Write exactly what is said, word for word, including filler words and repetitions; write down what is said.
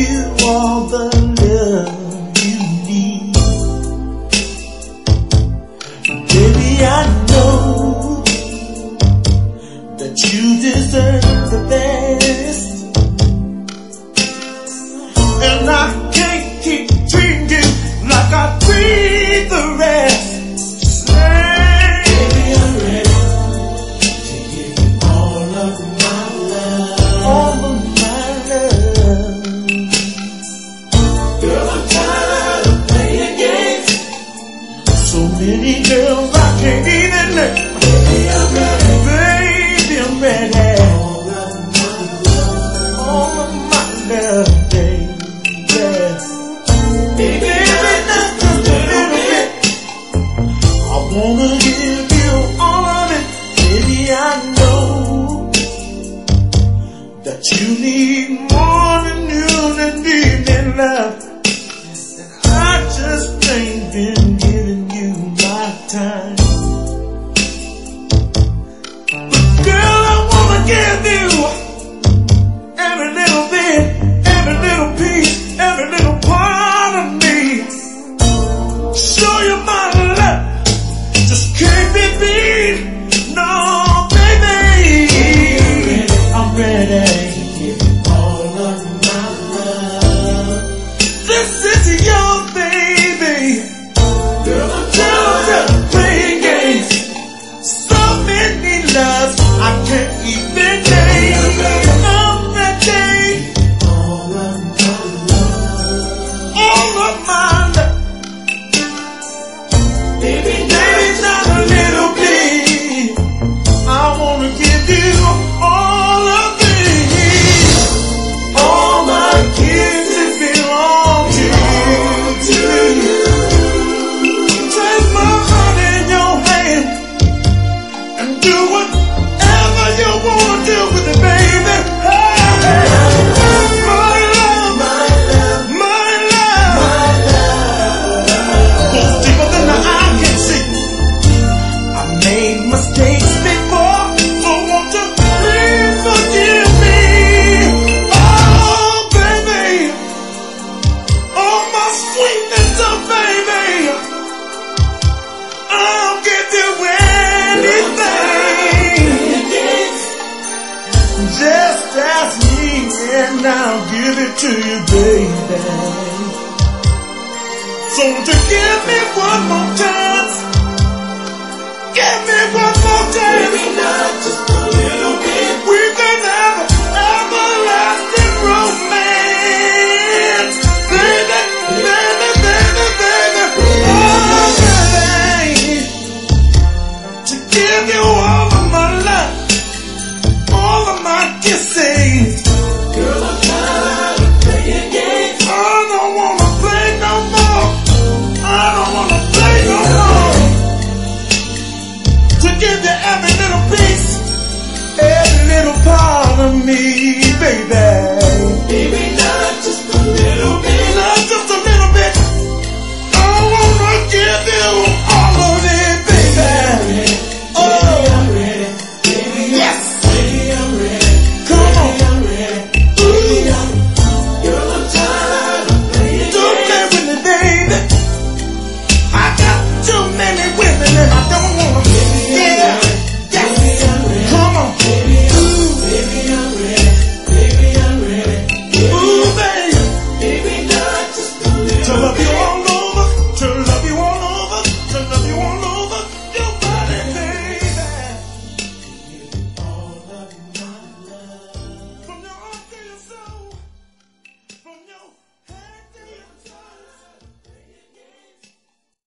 you all the love you need. Baby, I know that you deserve the best, and I can't keep treating you like I treat the rest. Baby, I'm ready to give you all of my love, all of my love. Girl, I'm tired of playing games. So many girls I can't even name. Baby, I'm ready. Baby, I'm ready. All of my love, all of my love, baby. Baby, that's just a little bit. I wanna give you all of it. Baby, I know that you need more than you than need in love. And I just ain't been giving you my time. But girl, I wanna give you every little bit, every little piece, every little part of me. Show you my love, just can't be beat. No, baby, I'm ready to give you all of my love. This is yours, baby. Girl, I'm tired of playing games. So many loves I can't even name. I'm ready. All of my love, all of my love. Baby, baby, not a little bit. I wanna give you all of me. All my kids that belong to you, to you. Take my heart in your hand and do whatever you wanna do with it, baby. Hey, hey. My love, my love, my love, my love goes deeper than the eye can see. I made mistakes before, so won't you please forgive me? Oh, baby, oh, my sweet little baby, I'll give you anything. Just ask me and I'll give it to you, baby. So won't you give me one more chance? Give me one more chance. Maybe not just a little bit. We can have an everlasting romance. Baby, baby, baby, baby. Oh, baby. To give you all of my love, all of my kisses. Girl, I'm tired of playing games. I don't wanna play no more. I don't wanna play no more. To give you every little piece, every little part of me, baby. Baby, not just a little bit.